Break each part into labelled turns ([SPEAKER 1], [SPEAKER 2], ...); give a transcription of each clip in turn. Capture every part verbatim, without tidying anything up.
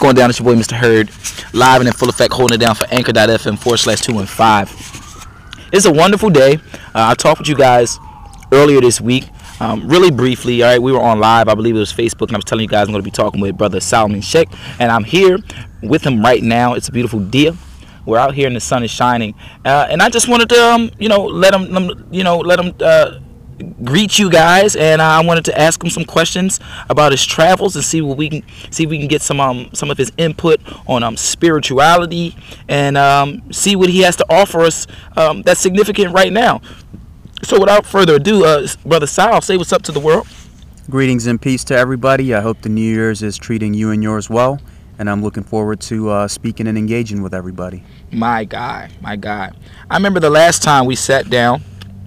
[SPEAKER 1] Going down, it's your boy Mister Hurd, live and in full effect, holding it down for anchor.fm forward slash two one five. It's a wonderful day. Uh, I talked with you guys earlier this week, um, really briefly. All right, we were on live. I believe it was Facebook, and I was telling you guys I'm going to be talking with Brother Solomon Sheikh, and I'm here with him right now. It's a beautiful day. We're out here, and the sun is shining, uh, and I just wanted to, um, you know, let him, you know, let him. Uh, greet you guys, and I wanted to ask him some questions about his travels and see what we can see if we can get some um some of his input on um spirituality, and um see what he has to offer us um that's significant right now. So without further ado, uh Brother Sal, say what's up to the world.
[SPEAKER 2] Greetings and peace to everybody. I hope the New Year's is treating you and yours well, and I'm looking forward to uh, speaking and engaging with everybody.
[SPEAKER 1] My guy, my guy. I remember the last time we sat down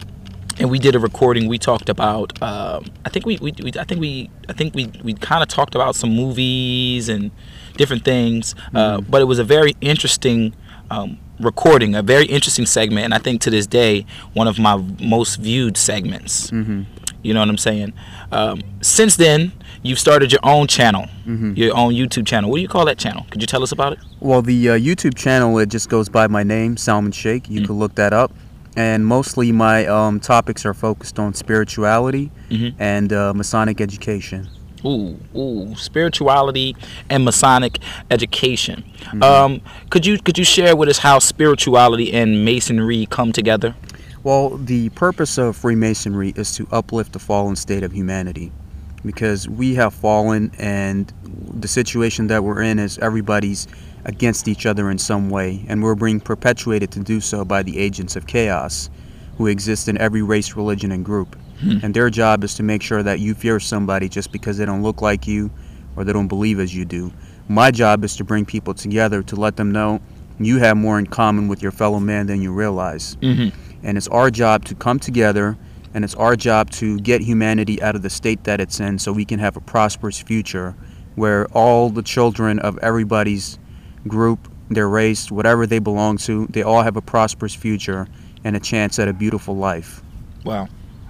[SPEAKER 1] and we did a recording. We talked about. Um, I think we, we, we. I think we. I think we. We kind of talked about some movies and different things. Mm-hmm. Uh, but it was a very interesting um, recording, a very interesting segment, and I think to this day one of my most viewed segments. Mm-hmm. You know what I'm saying? Um, since then, you've started your own channel, mm-hmm. your own YouTube channel. What do you call that channel? Could you tell us about it?
[SPEAKER 2] Well, the uh, YouTube channel, it just goes by my name, Solomon Sheikh. You mm-hmm. could look that up. And mostly my um, topics are focused on spirituality mm-hmm. and uh, Masonic education.
[SPEAKER 1] Ooh, ooh, spirituality and Masonic education. Mm-hmm. Um, could you could you share with us how spirituality and Masonry come together?
[SPEAKER 2] Well, the purpose of Freemasonry is to uplift the fallen state of humanity, because we have fallen, and the situation that we're in is everybody's against each other in some way, and we're being perpetuated to do so by the agents of chaos who exist in every race, religion, and group. Hmm. And their job is to make sure that you fear somebody just because they don't look like you or they don't believe as you do. My job is to bring people together to let them know you have more in common with your fellow man than you realize. Mm-hmm. And it's our job to come together, and it's our job to get humanity out of the state that it's in so we can have a prosperous future where all the children of everybody's group, their race, whatever they belong to, they all have a prosperous future and a chance at a beautiful life.
[SPEAKER 1] Wow.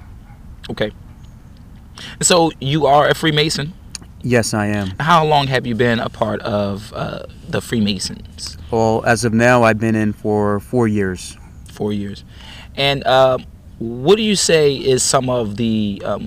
[SPEAKER 1] Okay. So you are a Freemason?
[SPEAKER 2] Yes, I am.
[SPEAKER 1] How long have you been a part of uh, the Freemasons?
[SPEAKER 2] Well, as of now, I've been in for four years.
[SPEAKER 1] Four years. And uh, what do you say is some of the um,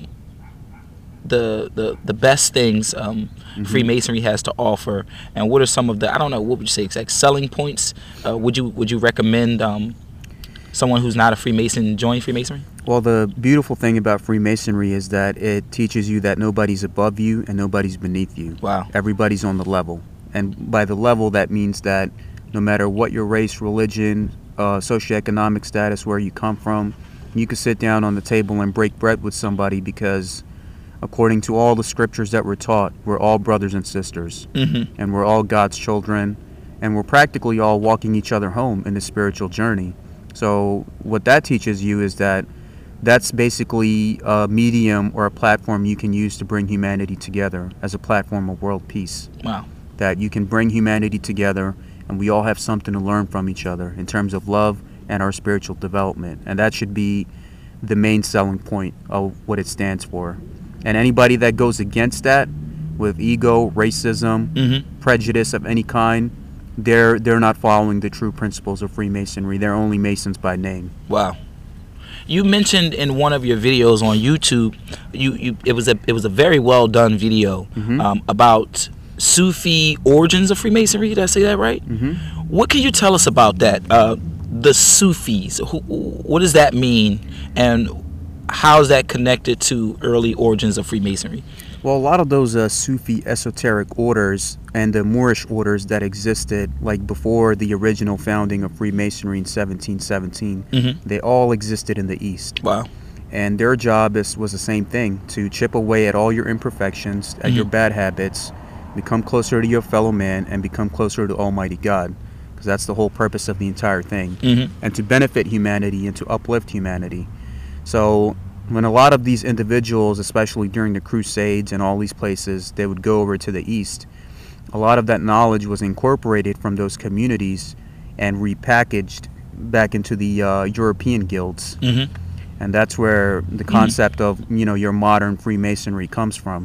[SPEAKER 1] the the the best things um, mm-hmm. Freemasonry has to offer, and what are some of the, I don't know, what would you say, exact selling points? Uh, would you would you recommend um, someone who's not a Freemason join Freemasonry?
[SPEAKER 2] Well, the beautiful thing about Freemasonry is that it teaches you that nobody's above you and nobody's beneath you.
[SPEAKER 1] Wow.
[SPEAKER 2] Everybody's on the level, and by the level, that means that no matter what your race, religion, uh, socioeconomic status, where you come from, you can sit down on the table and break bread with somebody, because according to all the scriptures that we're taught, we're all brothers and sisters, mm-hmm. and we're all God's children, and we're practically all walking each other home in the spiritual journey. So what that teaches you is that that's basically a medium or a platform you can use to bring humanity together as a platform of world peace.
[SPEAKER 1] Wow.
[SPEAKER 2] That you can bring humanity together, and we all have something to learn from each other in terms of love and our spiritual development. And that should be the main selling point of what it stands for. And anybody that goes against that with ego, racism, mm-hmm. prejudice of any kind, they're they're not following the true principles of Freemasonry. They're only Masons by name.
[SPEAKER 1] Wow. You mentioned in one of your videos on YouTube, you, you it was a it was a very well done video mm-hmm. um, about Sufi origins of Freemasonry. Did I say that right? Mm-hmm. What can you tell us about that? Uh, the Sufis. Who, what does that mean, and how is that connected to early origins of Freemasonry?
[SPEAKER 2] Well, a lot of those uh, Sufi esoteric orders and the Moorish orders that existed, like before the original founding of Freemasonry in seventeen seventeen, mm-hmm. they all existed in the East.
[SPEAKER 1] Wow.
[SPEAKER 2] And their job is, was the same thing, to chip away at all your imperfections, at mm-hmm. your bad habits, become closer to your fellow man, and become closer to Almighty God, because that's the whole purpose of the entire thing, mm-hmm. and to benefit humanity and to uplift humanity. So when a lot of these individuals, especially during the Crusades and all these places, they would go over to the East, a lot of that knowledge was incorporated from those communities and repackaged back into the uh, European guilds. Mm-hmm. And that's where the concept mm-hmm. of, you know, your modern Freemasonry comes from.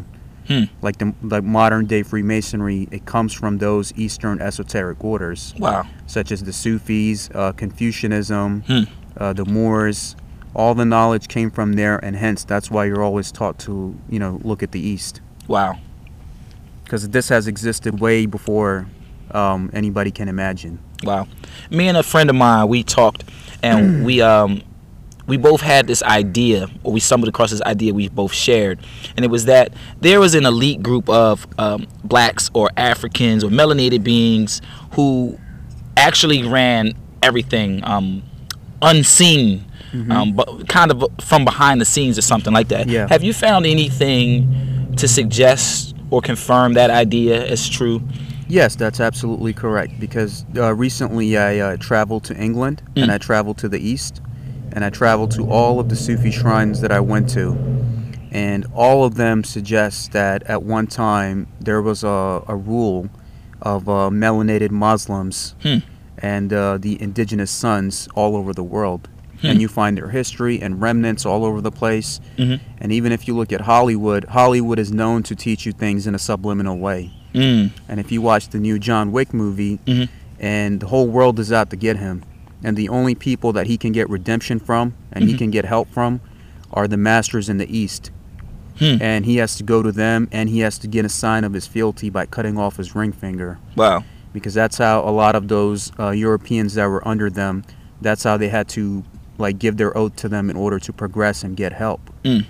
[SPEAKER 1] Hmm.
[SPEAKER 2] Like the like modern day Freemasonry, it comes from those Eastern esoteric orders,
[SPEAKER 1] Wow.
[SPEAKER 2] such as the Sufis, uh, Confucianism,
[SPEAKER 1] Hmm.
[SPEAKER 2] uh, the Moors. All the knowledge came from there, and hence that's why you're always taught to, you know, look at the East,
[SPEAKER 1] Wow.
[SPEAKER 2] because this has existed way before um, anybody can imagine.
[SPEAKER 1] Wow. Me and a friend of mine, we talked, and we um we both had this idea, or we stumbled across this idea we both shared, and it was that there was an elite group of um, blacks or Africans or melanated beings who actually ran everything um, unseen,
[SPEAKER 2] Mhm.
[SPEAKER 1] um, but kind of from behind the scenes or something like that.
[SPEAKER 2] Yeah.
[SPEAKER 1] Have you found anything to suggest or confirm that idea as true?
[SPEAKER 2] Yes, that's absolutely correct. Because uh, recently I uh, traveled to England,
[SPEAKER 1] Mm.
[SPEAKER 2] and I traveled to the East, and I traveled to all of the Sufi shrines that I went to, and all of them suggest that at one time there was a, a rule of uh, melanated Muslims
[SPEAKER 1] Hmm.
[SPEAKER 2] and uh, the indigenous sons all over the world.
[SPEAKER 1] Hmm.
[SPEAKER 2] And you find their history and remnants all over the place.
[SPEAKER 1] Mhm.
[SPEAKER 2] And even if you look at Hollywood, Hollywood is known to teach you things in a subliminal way.
[SPEAKER 1] Mm.
[SPEAKER 2] And if you watch the new John Wick movie,
[SPEAKER 1] Mhm.
[SPEAKER 2] and the whole world is out to get him, and the only people that he can get redemption from and he
[SPEAKER 1] Mhm.
[SPEAKER 2] can get help from are the masters in the East.
[SPEAKER 1] Hmm.
[SPEAKER 2] And he has to go to them, and he has to get a sign of his fealty by cutting off his ring finger,
[SPEAKER 1] Wow.
[SPEAKER 2] because that's how a lot of those uh, Europeans that were under them, that's how they had to like give their oath to them in order to progress and get help.
[SPEAKER 1] Mm.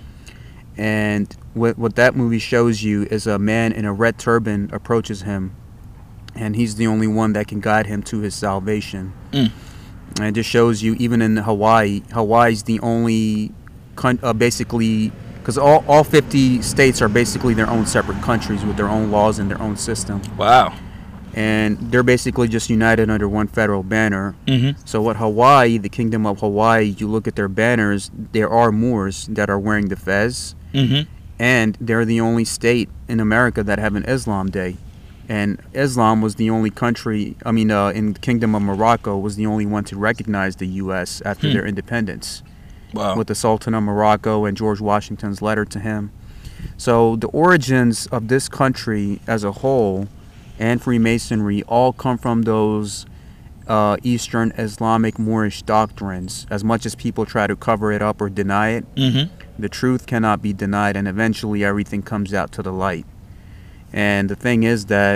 [SPEAKER 2] And what what that movie shows you is a man in a red turban approaches him, and he's the only one that can guide him to his salvation.
[SPEAKER 1] Mm.
[SPEAKER 2] And it just shows you, even in Hawaii, Hawaii's the only, con- uh, basically, because all, all fifty states are basically their own separate countries with their own laws and their own system.
[SPEAKER 1] Wow.
[SPEAKER 2] And they're basically just united under one federal banner.
[SPEAKER 1] Mm-hmm.
[SPEAKER 2] So what Hawaii, the Kingdom of Hawaii, you look at their banners, there are Moors that are wearing the fez,
[SPEAKER 1] Mm-hmm.
[SPEAKER 2] and they're the only state in America that have an Islam Day. And Islam was the only country, I mean, uh, in the Kingdom of Morocco, was the only one to recognize the U S after
[SPEAKER 1] Hmm.
[SPEAKER 2] their independence,
[SPEAKER 1] Wow.
[SPEAKER 2] with the Sultan of Morocco and George Washington's letter to him. So the origins of this country as a whole and Freemasonry all come from those uh, Eastern Islamic Moorish doctrines. As much as people try to cover it up or deny it,
[SPEAKER 1] Mm-hmm.
[SPEAKER 2] the truth cannot be denied, and eventually everything comes out to the light. And the thing is that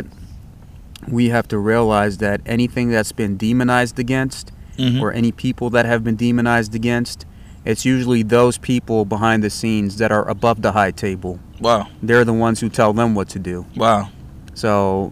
[SPEAKER 2] we have to realize that anything that's been demonized against,
[SPEAKER 1] Mm-hmm.
[SPEAKER 2] or any people that have been demonized against, it's usually those people behind the scenes that are above the high table.
[SPEAKER 1] Wow.
[SPEAKER 2] They're the ones who tell them what to do.
[SPEAKER 1] Wow.
[SPEAKER 2] So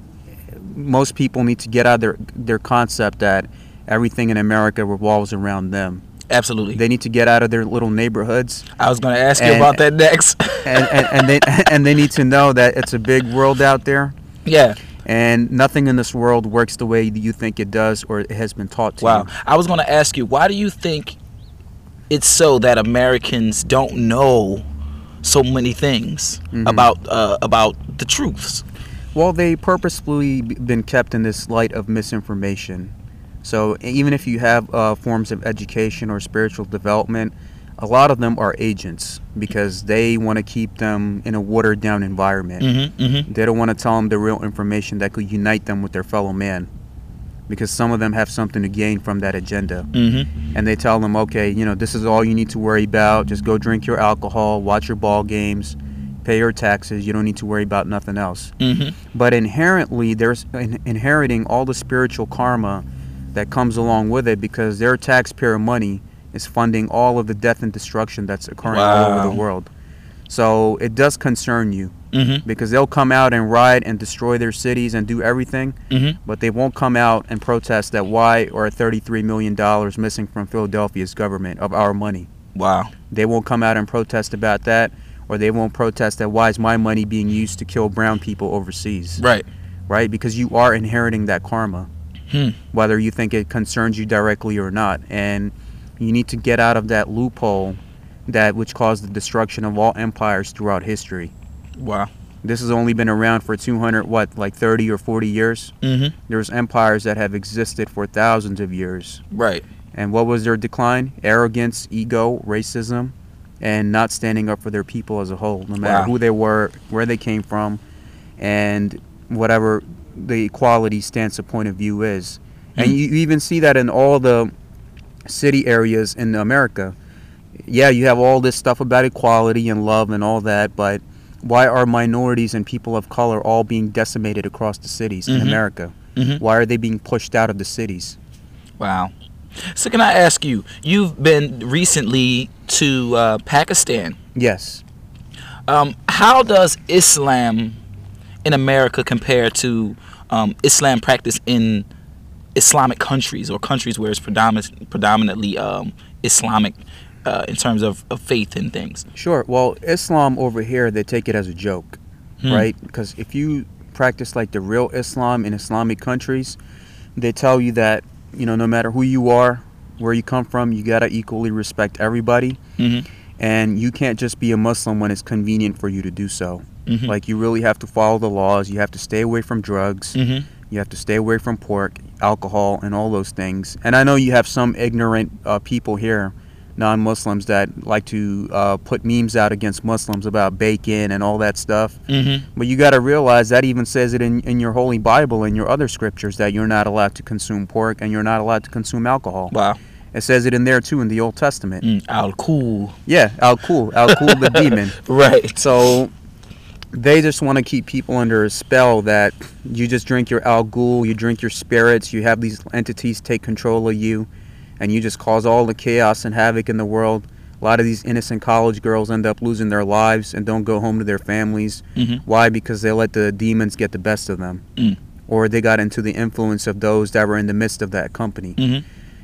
[SPEAKER 2] most people need to get out of their, their concept that everything in America revolves around them.
[SPEAKER 1] Absolutely.
[SPEAKER 2] They need to get out of their little neighborhoods,
[SPEAKER 1] I was going to ask you
[SPEAKER 2] And-
[SPEAKER 1] about that next.
[SPEAKER 2] and, and, and, they, and they need to know that it's a big world out there,
[SPEAKER 1] Yeah.
[SPEAKER 2] and nothing in this world works the way you think it does or it has been taught to
[SPEAKER 1] Wow.
[SPEAKER 2] you.
[SPEAKER 1] I was going to ask you, why do you think it's so that Americans don't know so many things
[SPEAKER 2] Mhm.
[SPEAKER 1] about uh, about the truths?
[SPEAKER 2] Well, they purposefully b- been kept in this light of misinformation. So even if you have uh, forms of education or spiritual development, a lot of them are agents because they want to keep them in a watered down environment.
[SPEAKER 1] Mm-hmm. Mm-hmm.
[SPEAKER 2] They don't want to tell them the real information that could unite them with their fellow man, because some of them have something to gain from that agenda.
[SPEAKER 1] Mm-hmm.
[SPEAKER 2] And they tell them, okay, you know, this is all you need to worry about. Just go drink your alcohol, watch your ball games, pay your taxes. You don't need to worry about nothing else.
[SPEAKER 1] Mm-hmm.
[SPEAKER 2] But inherently, there's in- inheriting all the spiritual karma that comes along with it, because their taxpayer money is funding all of the death and destruction that's occurring all over
[SPEAKER 1] Wow.
[SPEAKER 2] the world. So it does concern you,
[SPEAKER 1] Mm-hmm.
[SPEAKER 2] because they'll come out and riot and destroy their cities and do everything,
[SPEAKER 1] Mm-hmm.
[SPEAKER 2] but they won't come out and protest that why are thirty-three million dollars missing from Philadelphia's government of our money.
[SPEAKER 1] Wow.
[SPEAKER 2] They won't come out and protest about that, or they won't protest that why is my money being used to kill brown people overseas,
[SPEAKER 1] Right.
[SPEAKER 2] right? Because you are inheriting that karma,
[SPEAKER 1] Hmm.
[SPEAKER 2] whether you think it concerns you directly or not. And you need to get out of that loophole that which caused the destruction of all empires throughout history.
[SPEAKER 1] Wow.
[SPEAKER 2] This has only been around for two hundred, what, like thirty or forty years?
[SPEAKER 1] Mm-hmm.
[SPEAKER 2] There's empires that have existed for thousands of years.
[SPEAKER 1] Right.
[SPEAKER 2] And what was their decline? Arrogance, ego, racism, and not standing up for their people as a whole, no matter
[SPEAKER 1] Wow.
[SPEAKER 2] who they were, where they came from, and whatever the equality stance or point of view is. And
[SPEAKER 1] Mm.
[SPEAKER 2] you you even see that in all the city areas in America. Yeah, you have all this stuff about equality and love and all that, but why are minorities and people of color all being decimated across the cities in
[SPEAKER 1] Mhm.
[SPEAKER 2] America?
[SPEAKER 1] Mhm.
[SPEAKER 2] Why are they being pushed out of the cities?
[SPEAKER 1] Wow. So can I ask you? You've been recently to uh, Pakistan.
[SPEAKER 2] Yes.
[SPEAKER 1] Um, how does Islam in America compare to um, Islam practice in Islamic countries or countries where it's predominant, predominantly um, Islamic uh, in terms of, of faith and things?
[SPEAKER 2] Sure. Well, Islam over here, they take it as a joke,
[SPEAKER 1] Hmm.
[SPEAKER 2] right? Because if you practice like the real Islam in Islamic countries, they tell you that, you know, no matter who you are, where you come from, you got to equally respect everybody.
[SPEAKER 1] Hmm.
[SPEAKER 2] And you can't just be a Muslim when it's convenient for you to do so.
[SPEAKER 1] Hmm.
[SPEAKER 2] Like, you really have to follow the laws. You have to stay away from drugs.
[SPEAKER 1] Hmm.
[SPEAKER 2] You have to stay away from pork, alcohol, and all those things. And I know you have some ignorant uh, people here, non-Muslims, that like to uh, put memes out against Muslims about bacon and all that stuff.
[SPEAKER 1] Hmm.
[SPEAKER 2] But you got to realize that even says it in, in your Holy Bible and your other scriptures that you're not allowed to consume pork and you're not allowed to consume alcohol.
[SPEAKER 1] Wow.
[SPEAKER 2] It says it in there too in the Old Testament.
[SPEAKER 1] Mm, al cool.
[SPEAKER 2] Yeah, Al-Kul, Al-Kul the demon.
[SPEAKER 1] Right.
[SPEAKER 2] So they just want to keep people under a spell that you just drink your Al-Ghul, you drink your spirits, you have these entities take control of you, and you just cause all the chaos and havoc in the world. A lot of these innocent college girls end up losing their lives and don't go home to their families.
[SPEAKER 1] Hmm.
[SPEAKER 2] Why? Because they let the demons get the best of them.
[SPEAKER 1] Mm.
[SPEAKER 2] Or they got into the influence of those that were in the midst of that company.
[SPEAKER 1] Hmm.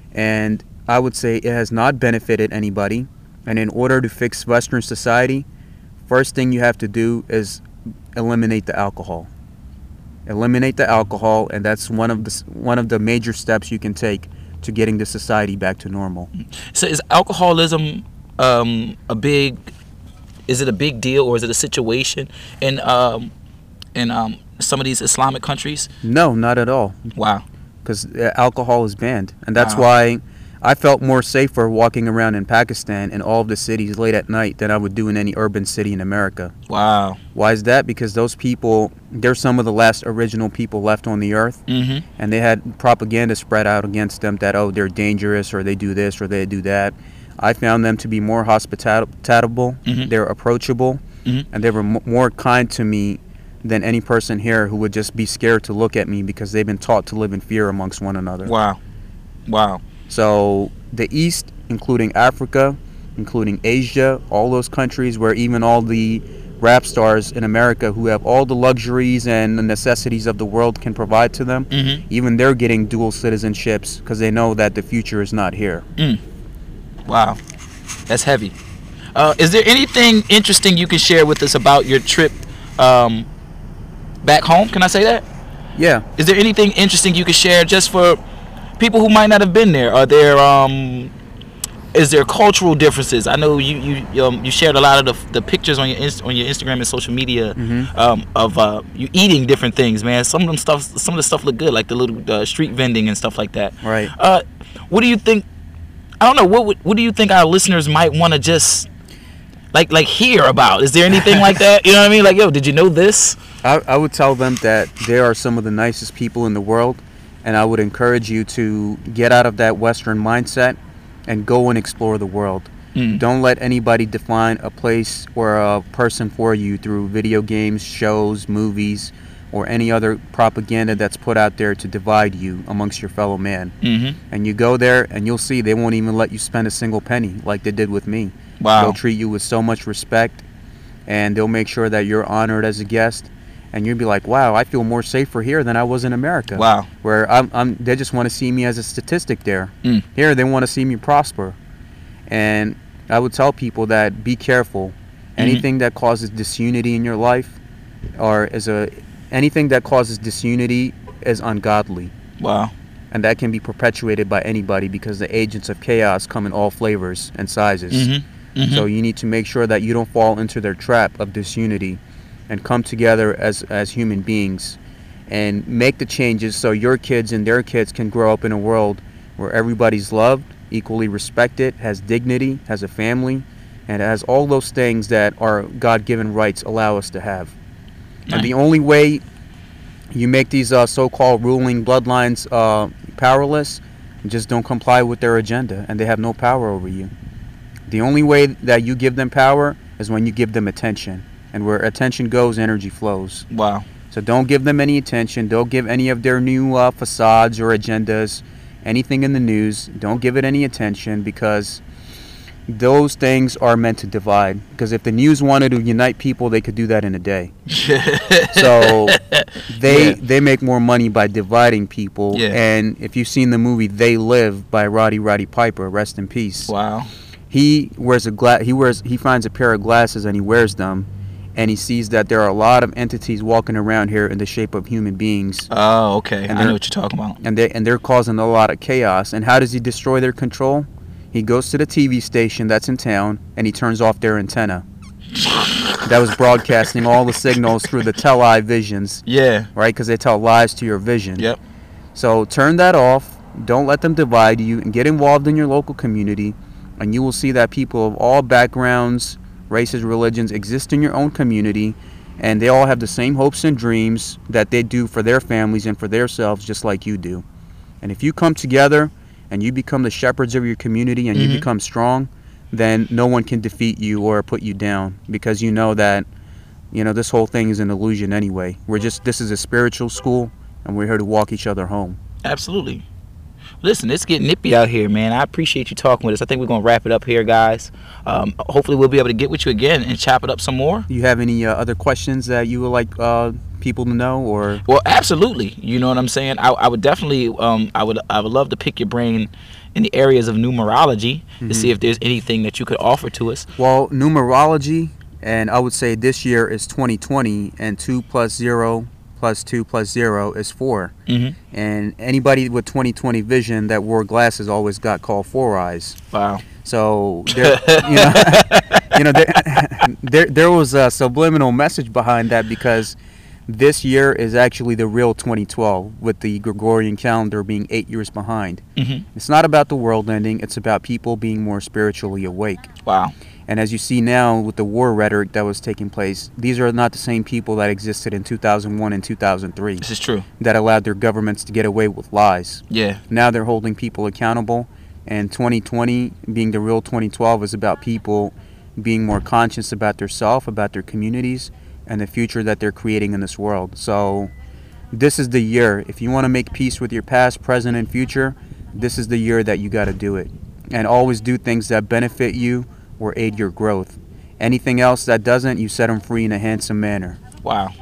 [SPEAKER 2] And I would say it has not benefited anybody. And in order to fix Western society, first thing you have to do is eliminate the alcohol. Eliminate the alcohol, and that's one of the s- one of the major steps you can take to getting the society back to normal.
[SPEAKER 1] So is alcoholism um, a big? Is it a big deal, or is it a situation in um, in um, some of these Islamic countries?
[SPEAKER 2] No, not at all,
[SPEAKER 1] Wow.
[SPEAKER 2] because alcohol is banned, and that's
[SPEAKER 1] Wow.
[SPEAKER 2] why I felt more safer walking around in Pakistan in all of the cities late at night than I would do in any urban city in America.
[SPEAKER 1] Wow.
[SPEAKER 2] Why is that? Because those people, they're some of the last original people left on the earth,
[SPEAKER 1] Hmm.
[SPEAKER 2] and they had propaganda spread out against them that, oh, they're dangerous, or they do this, or they do that. I found them to be more hospitable,
[SPEAKER 1] Mhm.
[SPEAKER 2] they're approachable,
[SPEAKER 1] Mhm.
[SPEAKER 2] and they were m- more kind to me than any person here who would just be scared to look at me because they've been taught to live in fear amongst one another.
[SPEAKER 1] Wow. Wow.
[SPEAKER 2] So the East, including Africa, including Asia, all those countries where even all the rap stars in America who have all the luxuries and the necessities of the world can provide to them,
[SPEAKER 1] Hmm.
[SPEAKER 2] even they're getting dual citizenships because they know that the future is not here.
[SPEAKER 1] Wow. That's heavy. Uh, is there anything interesting you can share with us about your trip um, back home? Can I say that?
[SPEAKER 2] Yeah.
[SPEAKER 1] Is there anything interesting you can share just for people who might not have been there? Are there um, is there cultural differences? I know you you um, you shared a lot of the, the pictures on your inst- on your Instagram and social media
[SPEAKER 2] Mhm.
[SPEAKER 1] um, of uh, you eating different things, man. Some of them stuff, some of the stuff look good, like the little uh, street vending and stuff like that.
[SPEAKER 2] Right.
[SPEAKER 1] Uh, what do you think? I don't know. What would- what do you think our listeners might want to just like like hear about? Is there anything like that? You know what I mean? Like, yo, did you know this?
[SPEAKER 2] I, I would tell them that they are some of the nicest people in the world, and I would encourage you to get out of that Western mindset and go and explore the world.
[SPEAKER 1] Mm.
[SPEAKER 2] Don't let anybody define a place or a person for you through video games, shows, movies, or any other propaganda that's put out there to divide you amongst your fellow man.
[SPEAKER 1] Mm-hmm.
[SPEAKER 2] And you go there and you'll see they won't even let you spend a single penny like they did with me.
[SPEAKER 1] Wow.
[SPEAKER 2] They'll treat you with so much respect, and they'll make sure that you're honored as a guest. And you'll be like, wow, I feel more safer here than I was in America.
[SPEAKER 1] Wow.
[SPEAKER 2] Where I'm, I'm, they just want to see me as a statistic there.
[SPEAKER 1] Mm.
[SPEAKER 2] Here, they want to see me prosper. And I would tell people that be careful. Anything that causes disunity in your life, or is a anything that causes disunity is ungodly.
[SPEAKER 1] Wow.
[SPEAKER 2] And that can be perpetuated by anybody because the agents of chaos come in all flavors and sizes.
[SPEAKER 1] Mm-hmm. Mm-hmm.
[SPEAKER 2] So you need to make sure that you don't fall into their trap of disunity, and come together as as human beings and make the changes so your kids and their kids can grow up in a world where everybody's loved, equally respected, has dignity, has a family, and it has all those things that our God-given rights allow us to have.
[SPEAKER 1] Right.
[SPEAKER 2] And the only way you make these uh, so-called ruling bloodlines uh, powerless, just don't comply with their agenda, and they have no power over you. The only way that you give them power is when you give them attention, and where attention goes, energy flows.
[SPEAKER 1] Wow.
[SPEAKER 2] So don't give them any attention. Don't give any of their new uh, facades or agendas, anything in the news. Don't give it any attention, because those things are meant to divide. Because if the news wanted to unite people, they could do that in a day. So they
[SPEAKER 1] Yeah.
[SPEAKER 2] they make more money by dividing people.
[SPEAKER 1] Yeah.
[SPEAKER 2] And if you've seen the movie They Live by Roddy Roddy Piper, rest in peace.
[SPEAKER 1] Wow.
[SPEAKER 2] He wears a gla- he wears he finds a pair of glasses and he wears them, and he sees that there are a lot of entities walking around here in the shape of human beings.
[SPEAKER 1] Oh, okay.
[SPEAKER 2] And
[SPEAKER 1] I know
[SPEAKER 2] they're-
[SPEAKER 1] what you're talking about.
[SPEAKER 2] And they and they're causing a lot of chaos. And how does he destroy their control? He goes to the T V station that's in town and he turns off their antenna that was broadcasting all the signals through the televisions,
[SPEAKER 1] Yeah.
[SPEAKER 2] right? Because they tell lies to your vision.
[SPEAKER 1] Yep.
[SPEAKER 2] So turn that off. Don't let them divide you, and get involved in your local community, and you will see that people of all backgrounds, races, religions exist in your own community, and they all have the same hopes and dreams that they do for their families and for themselves, just like you do. And if you come together and you become the shepherds of your community, and
[SPEAKER 1] Mhm.
[SPEAKER 2] you become strong, then no one can defeat you or put you down, because you know that, you know, this whole thing is an illusion anyway. We're just, this is a spiritual school, and we're here to walk each other home.
[SPEAKER 1] Absolutely. Listen, it's getting nippy out here, man. I appreciate you talking with us. I think we're going to wrap it up here, guys. Um, hopefully we'll be able to get with you again and chop it up some more.
[SPEAKER 2] You have any uh, other questions that you would like uh, people to know, or?
[SPEAKER 1] Well, absolutely. You know what I'm saying? I, I would definitely, um, I would I would love to pick your brain in the areas of numerology
[SPEAKER 2] Mm-hmm.
[SPEAKER 1] to see if there's anything that you could offer to us.
[SPEAKER 2] Well, numerology, and I would say this year is twenty twenty, and two plus zero plus two plus zero is four.
[SPEAKER 1] Mm-hmm.
[SPEAKER 2] And anybody with twenty twenty vision that wore glasses always got called Four Eyes.
[SPEAKER 1] Wow.
[SPEAKER 2] So, there, you know, you know there, there, there was a subliminal message behind that, because this year is actually the real twenty twelve, with the Gregorian calendar being eight years behind.
[SPEAKER 1] Mm-hmm.
[SPEAKER 2] It's not about the world ending. It's about people being more spiritually awake.
[SPEAKER 1] Wow.
[SPEAKER 2] And as you see now with the war rhetoric that was taking place, these are not the same people that existed in two thousand one and two thousand three
[SPEAKER 1] This is true.
[SPEAKER 2] that allowed their governments to get away with lies.
[SPEAKER 1] Yeah.
[SPEAKER 2] Now they're holding people accountable, and twenty twenty, being the real twenty twelve, is about people being more conscious about their self, about their communities, and the future that they're creating in this world. So this is the year. If you want to make peace with your past, present, and future, this is the year that you got to do it. And always do things that benefit you or aid your growth. Anything else that doesn't, you set them free in a handsome manner.
[SPEAKER 1] Wow.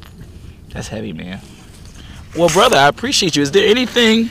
[SPEAKER 1] That's heavy, man. Well, brother, I appreciate you. Is there anything,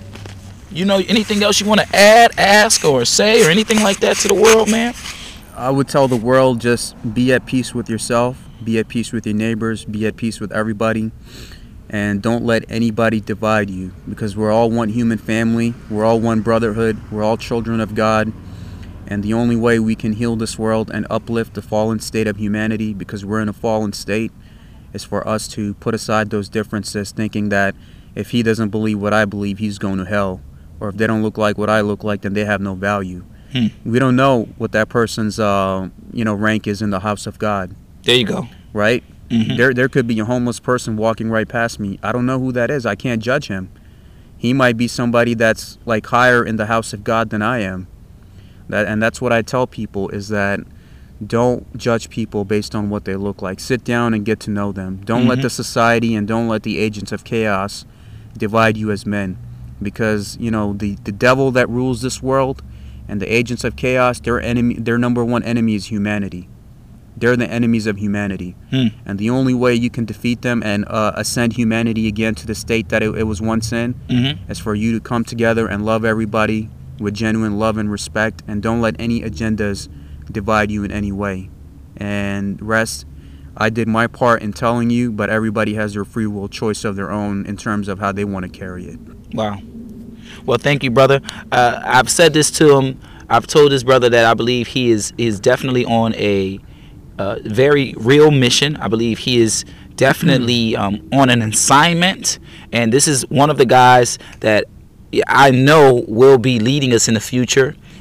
[SPEAKER 1] you know, anything else you want to add, ask, or say, or anything like that to the world, man?
[SPEAKER 2] I would tell the world, just be at peace with yourself, be at peace with your neighbors, be at peace with everybody, and don't let anybody divide you, because we're all one human family, we're all one brotherhood, we're all children of God, and the only way we can heal this world and uplift the fallen state of humanity, because we're in a fallen state, is for us to put aside those differences, thinking that if he doesn't believe what I believe, he's going to hell, or if they don't look like what I look like, then they have no value.
[SPEAKER 1] Hmm.
[SPEAKER 2] We don't know what that person's uh, you know, rank is in the house of God,
[SPEAKER 1] There you go.
[SPEAKER 2] right?
[SPEAKER 1] Mhm.
[SPEAKER 2] There there could be a homeless person walking right past me. I don't know who that is. I can't judge him. He might be somebody that's like higher in the house of God than I am. That and that's what I tell people, is that don't judge people based on what they look like. Sit down and get to know them. Don't let
[SPEAKER 1] Mhm.
[SPEAKER 2] the society and don't let the agents of chaos divide you as men, because you know the the devil that rules this world and the agents of chaos, their enemy, their number one enemy is humanity. They're the enemies of humanity.
[SPEAKER 1] Hmm.
[SPEAKER 2] And the only way you can defeat them and uh, ascend humanity again to the state that it, it was once in,
[SPEAKER 1] Mm-hmm.
[SPEAKER 2] is for you to come together and love everybody with genuine love and respect, and don't let any agendas divide you in any way. And rest, I did my part in telling you, but everybody has their free will choice of their own in terms of how they want to carry it.
[SPEAKER 1] Wow. Well, thank you, brother. Uh, I've said this to him. I've told this brother that I believe he is is definitely on a uh, very real mission. I believe he is definitely um, on an assignment, and this is one of the guys that I know will be leading us in the future.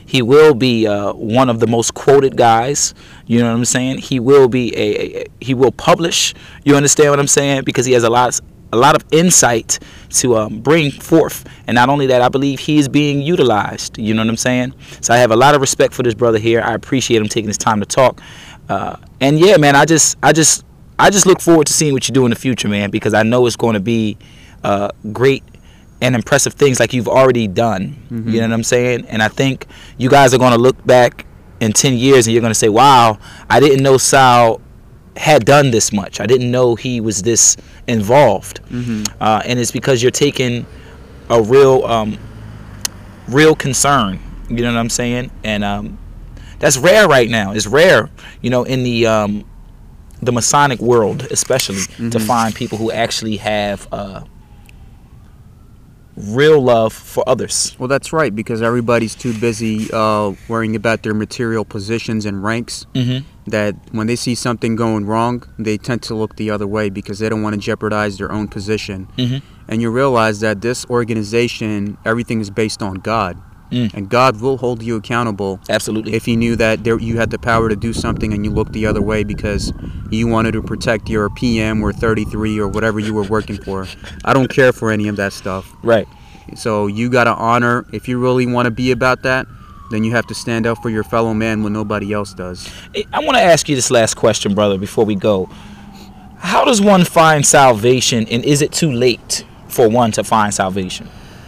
[SPEAKER 1] He will be uh, one of the most quoted guys. You know what I'm saying? He will be a, a he will publish. You understand what I'm saying? Because he has a lot a lot of insight to um, bring forth. And not only that, I believe he is being utilized. You know what I'm saying? So I have a lot of respect for this brother here. I appreciate him taking his time to talk. Uh, and yeah, man, I just I just I just look forward to seeing what you do in the future, man, because I know it's going to be uh, great and impressive things like you've already done. Mm-hmm. You know what I'm saying? And I think you guys are going to look back in ten years and you're going to say, wow, I didn't know Sal had done this much. I didn't know he was this involved. Mm-hmm. Uh, and it's because you're taking a real, um, real concern. You know what I'm saying? And um, that's rare right now. It's rare, you know, in the um, the Masonic world, especially, mm-hmm. to find people who actually have uh, real love for others.
[SPEAKER 2] Well, that's right, because everybody's too busy uh, worrying about their material positions and ranks, mm-hmm. that when they see something going wrong, they tend to look the other way because they don't want to jeopardize their own position. Mm-hmm. And you realize that this organization, everything is based on God. Mm. And God will hold you accountable.
[SPEAKER 1] Absolutely.
[SPEAKER 2] If you knew that there, you had the power to do something and you looked the other way because you wanted to protect your P M or thirty-three or whatever you were working for. I don't care for any of that stuff.
[SPEAKER 1] Right.
[SPEAKER 2] So you got to honor, if you really want to be about that, then you have to stand up for your fellow man when nobody else does.
[SPEAKER 1] I want to ask you this last question, brother, before we go. How does one find salvation, and is it too late for one to find salvation?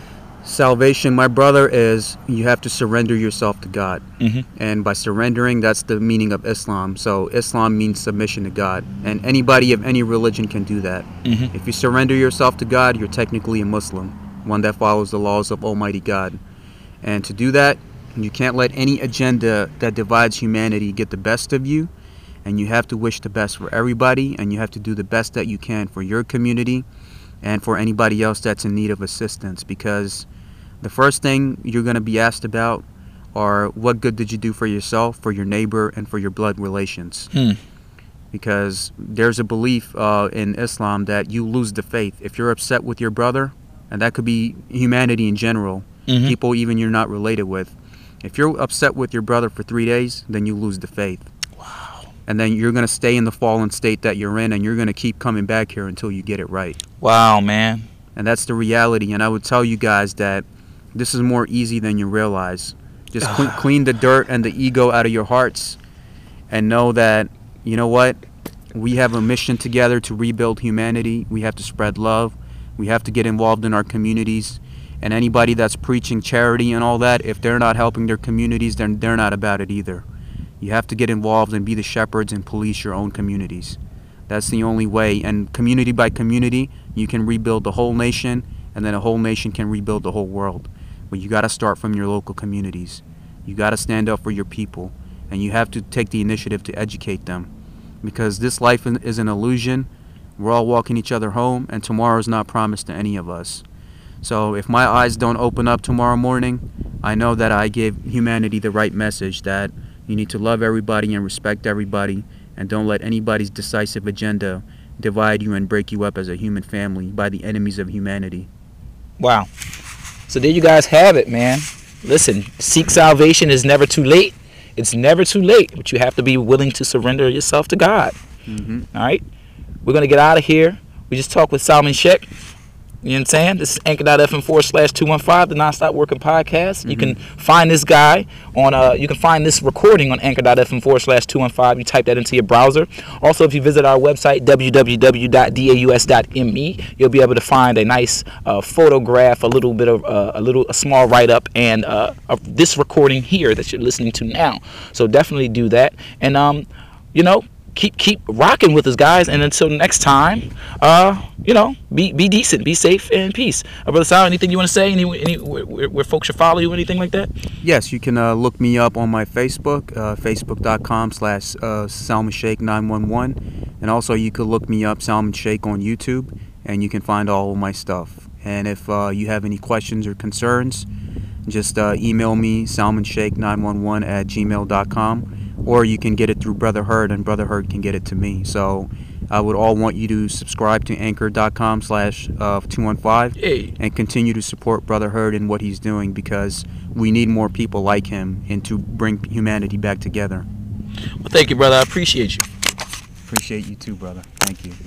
[SPEAKER 2] Salvation, my brother, is you have to surrender yourself to God. Mm-hmm. And by surrendering, that's the meaning of Islam. So Islam means submission to God. And anybody of any religion can do that. Mm-hmm. If you surrender yourself to God, you're technically a Muslim, one that follows the laws of Almighty God. And to do that, you can't let any agenda that divides humanity get the best of you. And you have to wish the best for everybody. And you have to do the best that you can for your community and for anybody else that's in need of assistance. Because the first thing you're going to be asked about are what good did you do for yourself, for your neighbor, and for your blood relations. Hmm. Because there's a belief uh, in Islam that you lose the faith. If you're upset with your brother, and that could be humanity in general, mm-hmm. people even you're not related with. If you're upset with your brother for three days, then you lose the faith. Wow. And then you're going to stay in the fallen state that you're in, and you're going to keep coming back here until you get it right.
[SPEAKER 1] Wow, man.
[SPEAKER 2] And that's the reality. And I would tell you guys that this is more easy than you realize. Just clean, clean the dirt and the ego out of your hearts and know that, you know what, we have a mission together to rebuild humanity. We have to spread love. We have to get involved in our communities. And anybody that's preaching charity and all that, if they're not helping their communities, then they're not about it either. You have to get involved and be the shepherds and police your own communities. That's the only way. And community by community, you can rebuild the whole nation, and then a whole nation can rebuild the whole world. But you got to start from your local communities. You got to stand up for your people, and you have to take the initiative to educate them, because this life is an illusion. We're all walking each other home, and tomorrow is not promised to any of us. So if my eyes don't open up tomorrow morning, I know that I gave humanity the right message, that you need to love everybody and respect everybody, and don't let anybody's decisive agenda divide you and break you up as a human family by the enemies of humanity.
[SPEAKER 1] Wow. So there you guys have it, man. Listen, seek salvation is never too late. It's never too late, but you have to be willing to surrender yourself to God. Mm-hmm. All right? We're going to get out of here. We just talked with Salman Sheikh. You know what I'm saying? This is Anchor dot F M forward slash two one five, the Nonstop Working Podcast. Mm-hmm. You can find this guy on, uh, you can find this recording on Anchor dot F M forward slash two one five. You type that into your browser. Also, if you visit our website, w w w dot daus dot m e, you'll be able to find a nice uh, photograph, a little bit of, uh, a little, a small write-up, and uh, of this recording here that you're listening to now. So definitely do that. And, um, you know, Keep keep rocking with us, guys, and until next time, uh, you know, be be decent, be safe, and peace. Uh, Brother Sal, anything you want to say? Any, any where, where folks should follow you, anything like that?
[SPEAKER 2] Yes, you can uh, look me up on my Facebook, uh, facebook dot com slash Salman Sheikh nine one one, and also you could look me up, Salman Sheikh, on YouTube, and you can find all of my stuff. And if uh, you have any questions or concerns, just uh, email me, salman sheikh nine one one at gmail dot com. Or you can get it through Brother Herd, and Brother Herd can get it to me. So I would all want you to subscribe to anchor.com slash two one five
[SPEAKER 1] Hey.
[SPEAKER 2] and continue to support Brother Hurd and what he's doing, because we need more people like him and to bring humanity back together.
[SPEAKER 1] Well, thank you, brother. I appreciate you.
[SPEAKER 2] Appreciate you too, brother. Thank you.